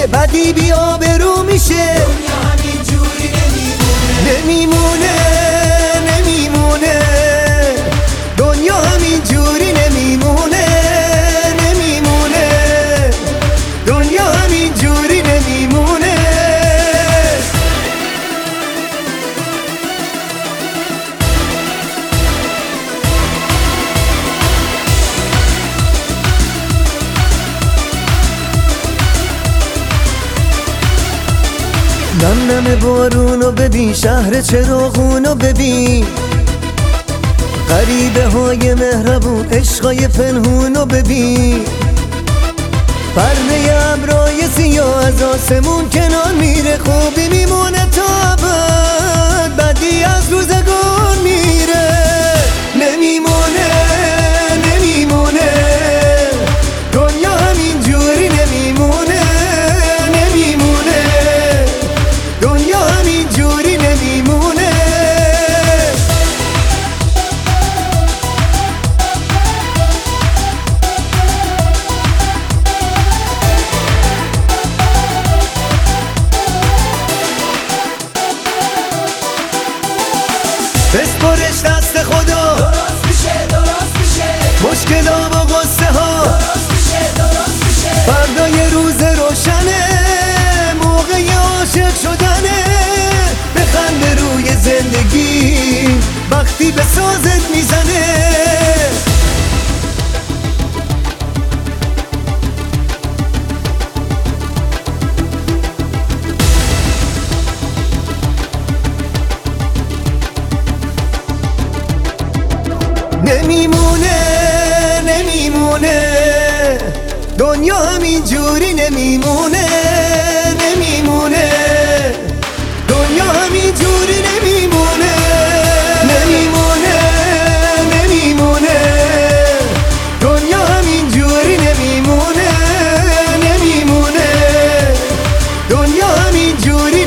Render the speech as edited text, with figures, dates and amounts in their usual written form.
بدی بیا برو میشه. دنیا همینجوری نمیمونه نمیمونه دنیا همینجوری نمیمونه نمیمونه دنیا همینجوری نمیمونه. نم نم بارونو ببین، شهر چراغونو ببین، غریبه های مهربون، عشقای پنهونو ببین. پرده ابرای سیاه از آسمون کنار میره، خوبی میمونه تا ابد، بدی از روزگار میره. نمیمونه نمیمونه دنیا همینجوری نمیمونه نمیمونه دنیا همینجوری نمیمونه. بسپرش دست خدا، درست میشه مشکلا و غصه ها، درست میشه فردای روز روشنه، موقع عاشق شدنه. بخنده روی زندگی وقتی به سازت میزنه. نمیمونه نمیمونه دنیا همینجوری نمیمونه نمیمونه دنیا همینجوری نمیمونه نمیمونه نمیمونه دنیا همینجوری نمیمونه نمیمونه دنیا همینجوری